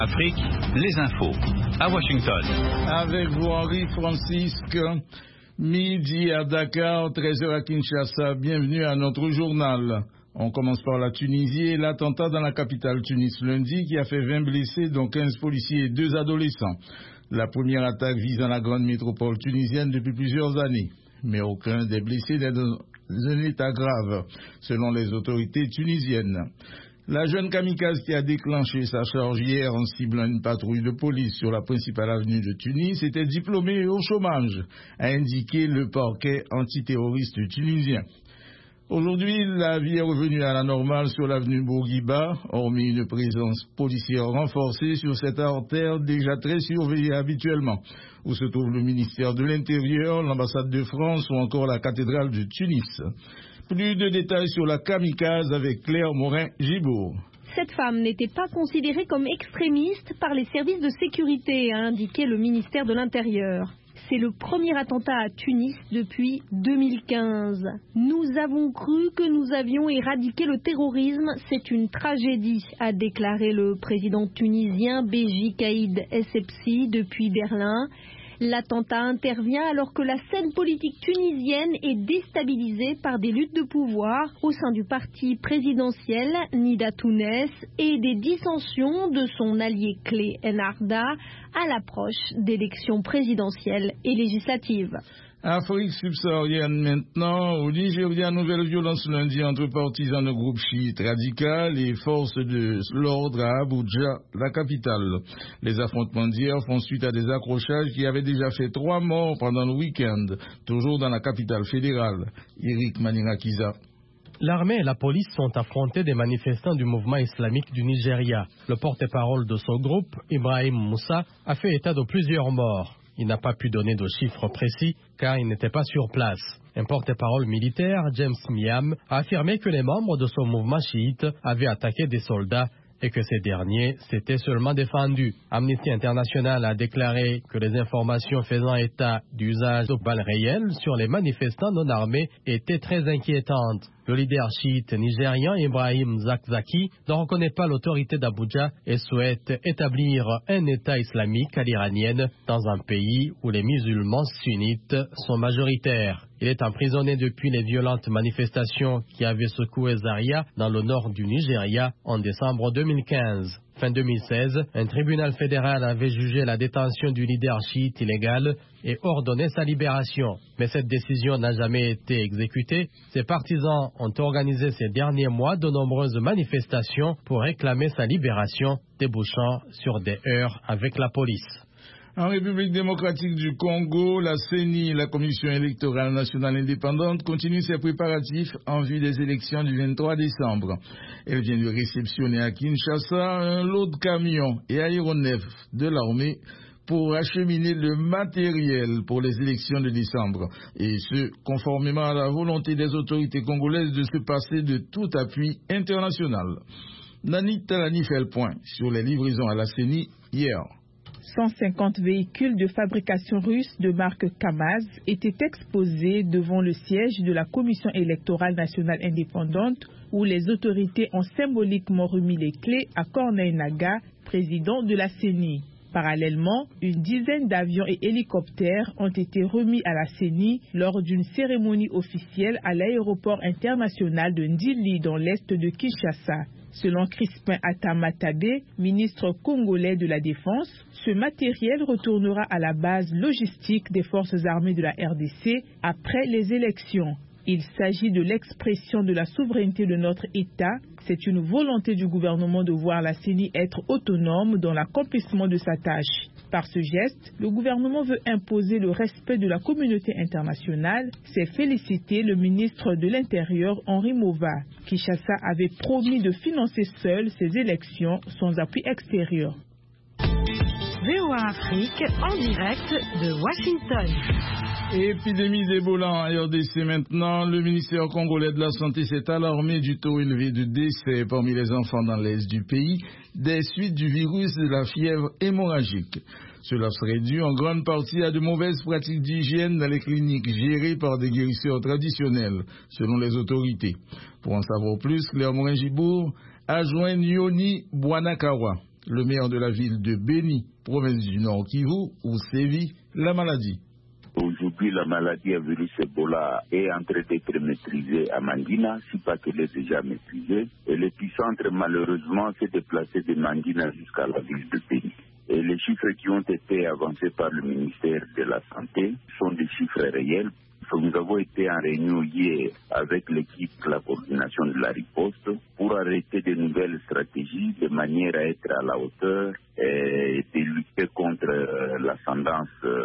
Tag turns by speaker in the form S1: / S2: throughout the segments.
S1: Afrique, les infos, à Washington.
S2: Avec vous, Henri Francisque, midi à Dakar, 13h à Kinshasa. Bienvenue à notre journal. On commence par la Tunisie et l'attentat dans la capitale Tunis lundi qui a fait 20 blessés, dont 15 policiers et 2 adolescents. La première attaque visant la grande métropole tunisienne depuis plusieurs années. Mais aucun des blessés n'est dans un état grave, selon les autorités tunisiennes. La jeune kamikaze qui a déclenché sa charge hier en ciblant une patrouille de police sur la principale avenue de Tunis était diplômée et au chômage, a indiqué le parquet antiterroriste tunisien. Aujourd'hui, la vie est revenue à la normale sur l'avenue Bourguiba, hormis une présence policière renforcée sur cette artère déjà très surveillée habituellement, où se trouve le ministère de l'Intérieur, l'ambassade de France ou encore la cathédrale de Tunis. Plus de détails sur la kamikaze avec Claire Morin-Gibourg.
S3: Cette femme n'était pas considérée comme extrémiste par les services de sécurité, a indiqué le ministère de l'Intérieur. C'est le premier attentat à Tunis depuis 2015. Nous avons cru que nous avions éradiqué le terrorisme. C'est une tragédie, a déclaré le président tunisien Béji Caïd Essebsi depuis Berlin. L'attentat intervient alors que la scène politique tunisienne est déstabilisée par des luttes de pouvoir au sein du parti présidentiel Nida Tounes et des dissensions de son allié clé Ennahda à l'approche d'élections présidentielles et législatives.
S2: Afrique subsaharienne maintenant. Au Nigeria, nouvelle violence lundi entre partisans de groupe chiite radical et forces de l'ordre à Abuja, la capitale. Les affrontements d'hier font suite à des accrochages qui avaient déjà fait 3 morts pendant le week-end, toujours dans la capitale fédérale. Eric Manirakiza.
S4: L'armée et la police sont affrontés des manifestants du mouvement islamique du Nigeria. Le porte-parole de ce groupe, Ibrahim Moussa, a fait état de plusieurs morts. Il n'a pas pu donner de chiffres précis car il n'était pas sur place. Un porte-parole militaire, James Miam, a affirmé que les membres de ce mouvement chiite avaient attaqué des soldats et que ces derniers s'étaient seulement défendus. Amnesty International a déclaré que les informations faisant état d'usage de balles réelles sur les manifestants non armés étaient très inquiétantes. Le leader chiite nigérian Ibrahim Zakzaki ne reconnaît pas l'autorité d'Abuja et souhaite établir un État islamique à l'iranienne dans un pays où les musulmans sunnites sont majoritaires. Il est emprisonné depuis les violentes manifestations qui avaient secoué Zaria dans le nord du Nigeria en décembre 2015. Fin 2016, un tribunal fédéral avait jugé la détention du leader chiite illégale et ordonné sa libération. Mais cette décision n'a jamais été exécutée. Ses partisans ont organisé ces derniers mois de nombreuses manifestations pour réclamer sa libération, débouchant sur des heurts avec la police.
S2: En République démocratique du Congo, la CENI, la Commission électorale nationale indépendante, continue ses préparatifs en vue des élections du 23 décembre. Elle vient de réceptionner à Kinshasa un lot de camions et aéronefs de l'armée pour acheminer le matériel pour les élections de décembre. Et ce, conformément à la volonté des autorités congolaises de se passer de tout appui international. Nani Talani fait le point sur les livraisons à la CENI hier.
S5: 150 véhicules de fabrication russe de marque Kamaz étaient exposés devant le siège de la Commission électorale nationale indépendante où les autorités ont symboliquement remis les clés à Corneille Naga, président de la CENI. Parallèlement, une dizaine d'avions et hélicoptères ont été remis à la CENI lors d'une cérémonie officielle à l'aéroport international de Ndili dans l'est de Kinshasa. Selon Crispin Atamatade, ministre congolais de la Défense, ce matériel retournera à la base logistique des forces armées de la RDC après les élections. Il s'agit de l'expression de la souveraineté de notre État. C'est une volonté du gouvernement de voir la CENI être autonome dans l'accomplissement de sa tâche. Par ce geste, le gouvernement veut imposer le respect de la communauté internationale, s'est félicité le ministre de l'Intérieur Henri Mova. Kinshasa avait promis de financer seul ces élections sans appui extérieur.
S3: VOA Afrique en direct de Washington.
S2: Épidémie d'Ebola en RDC maintenant. Le ministère congolais de la Santé s'est alarmé du taux élevé de décès parmi les enfants dans l'est du pays des suites du virus de la fièvre hémorragique. Cela serait dû en grande partie à de mauvaises pratiques d'hygiène dans les cliniques gérées par des guérisseurs traditionnels, selon les autorités. Pour en savoir plus, Claire Morin-Gibourg a joint Yoni Bouanakawa. le maire de la ville de Beni, province du Nord Kivu, où sévit la maladie.
S6: Aujourd'hui, la maladie à virus Ebola est en train d'être maîtrisée à Mangina, si pas qu'elle est déjà maîtrisée. Et l'épicentre, malheureusement, s'est déplacé de Mangina jusqu'à la ville de Beni. Et les chiffres qui ont été avancés par le ministère de la Santé sont des chiffres réels. Nous avons été en réunion hier avec l'équipe de la coordination de la riposte pour arrêter de nouvelles stratégies de manière à être à la hauteur et de lutter contre l'ascendance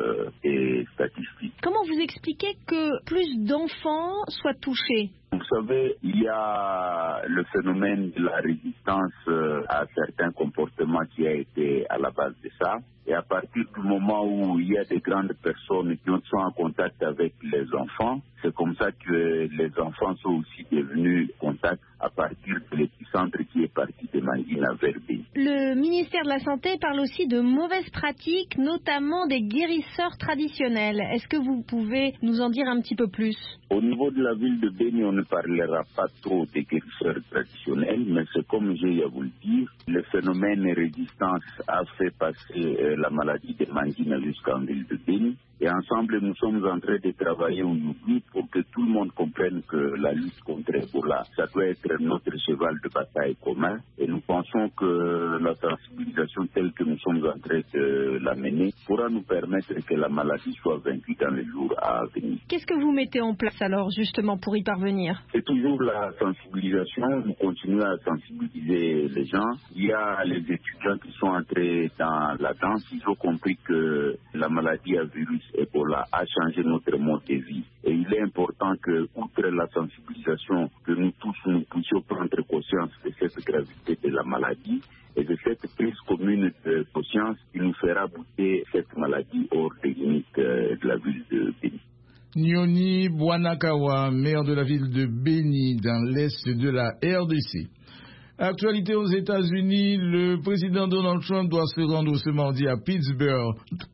S6: des statistiques.
S3: Comment vous expliquez que plus d'enfants soient touchés ?
S6: Vous savez, il y a le phénomène de la résistance à certains comportements qui a été à la base de ça. Et à partir du moment où il y a des grandes personnes qui sont en contact avec les enfants, c'est comme ça que les enfants sont aussi devenus en contact à partir de l'épicentre qui est parti de Mangina vers Beni.
S3: Le ministère de la Santé parle aussi de mauvaises pratiques, notamment des guérisseurs traditionnels. Est-ce que vous pouvez nous en dire un petit peu plus ?
S6: Au niveau de la ville de Beni, on ne parlera pas trop des guérisseurs traditionnels, mais c'est comme j'ai à vous le dire, le phénomène résistance a fait passer la maladie de Mangina jusqu'en ville de Beni. Et ensemble, nous sommes en train de travailler aujourd'hui pour que tout le monde comprenne que la lutte contre Ebola, ça doit être notre cheval de bataille commun. Et nous pensons que la sensibilisation telle que nous sommes en train de la mener pourra nous permettre que la maladie soit vaincue dans les jours à venir.
S3: Qu'est-ce que vous mettez en place alors justement pour y parvenir ?
S6: C'est toujours la sensibilisation. Nous continuons à sensibiliser les gens. Il y a les étudiants qui sont entrés dans la danse. Ils ont compris que la maladie à virus Ebola a changé notre mode de vie. Et il est important que, outre la sensibilisation, que nous tous nous puissions prendre conscience de cette gravité de la maladie et de cette prise commune de conscience qui nous fera bouter cette maladie hors des limites de la ville de Beni.
S2: Nyoni Bwanakawa, maire de la ville de Beni, dans l'est de la RDC. Actualité aux États-Unis, le président Donald Trump doit se rendre ce mardi à Pittsburgh,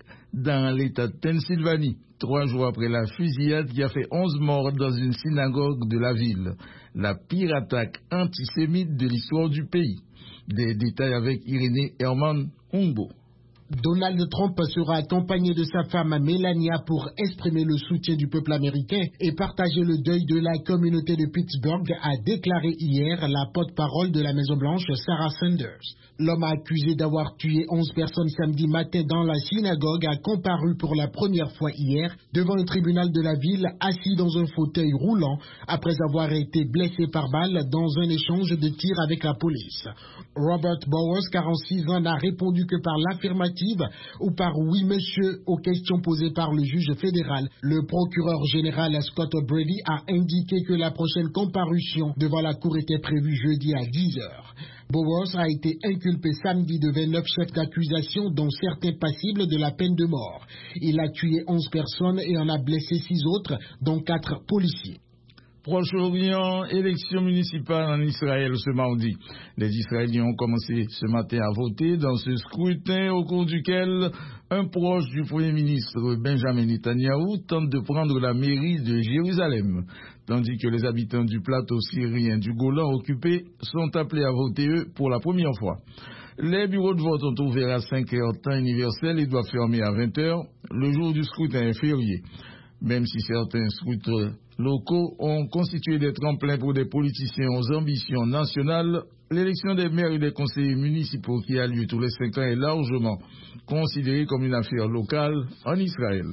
S2: dans l'État de Pennsylvanie, 3 jours après la fusillade qui a fait 11 morts dans une synagogue de la ville. La pire attaque antisémite de l'histoire du pays. Des détails avec Irénée Herman Humbo.
S7: Donald Trump sera accompagné de sa femme Melania pour exprimer le soutien du peuple américain et partager le deuil de la communauté de Pittsburgh, a déclaré hier la porte-parole de la Maison-Blanche, Sarah Sanders. L'homme accusé d'avoir tué 11 personnes samedi matin dans la synagogue a comparu pour la première fois hier devant le tribunal de la ville, assis dans un fauteuil roulant après avoir été blessé par balle dans un échange de tirs avec la police. Robert Bowers, 46 ans, n'a répondu que par l'affirmative ou par oui monsieur aux questions posées par le juge fédéral. Le procureur général Scott Brady a indiqué que la prochaine comparution devant la cour était prévue jeudi à 10h. Bowers a été inculpé samedi de 29 chefs d'accusation, dont certains passibles de la peine de mort. Il a tué 11 personnes et en a blessé 6 autres, dont 4 policiers.
S2: Proche-Orient, élection municipale en Israël ce mardi. Les Israéliens ont commencé ce matin à voter dans ce scrutin au cours duquel un proche du Premier ministre Benjamin Netanyahou tente de prendre la mairie de Jérusalem, tandis que les habitants du plateau syrien du Golan occupé sont appelés à voter eux pour la première fois. Les bureaux de vote ont ouvert à 5h temps universel et doivent fermer à 20h. Le jour du scrutin est férié. Même si certains scrutins locaux ont constitué des tremplins pour des politiciens aux ambitions nationales, l'élection des maires et des conseillers municipaux qui a lieu tous les 5 ans est largement considérée comme une affaire locale en Israël.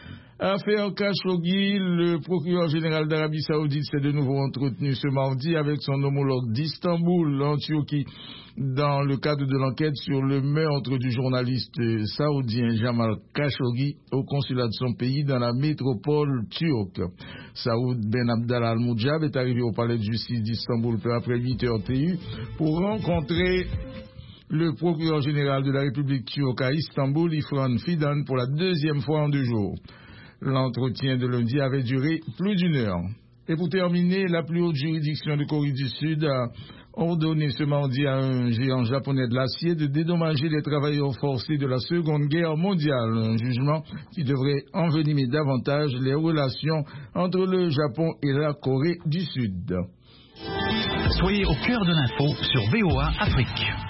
S2: Affaire Khashoggi, le procureur général d'Arabie Saoudite s'est de nouveau entretenu ce mardi avec son homologue d'Istanbul, en Turquie, dans le cadre de l'enquête sur le meurtre du journaliste saoudien Jamal Khashoggi au consulat de son pays dans la métropole turque. Saoud Ben Abdallah Al-Moujab est arrivé au palais de justice d'Istanbul peu après 8h TU pour rencontrer le procureur général de la République turque à Istanbul, Ifran Fidan, pour la 2e fois en 2 jours. L'entretien de lundi avait duré plus d'1 heure. Et pour terminer, la plus haute juridiction de Corée du Sud a ordonné ce mardi à un géant japonais de l'acier de dédommager les travailleurs forcés de la Seconde Guerre mondiale, un jugement qui devrait envenimer davantage les relations entre le Japon et la Corée du Sud.
S1: Soyez au cœur de l'info sur VOA Afrique.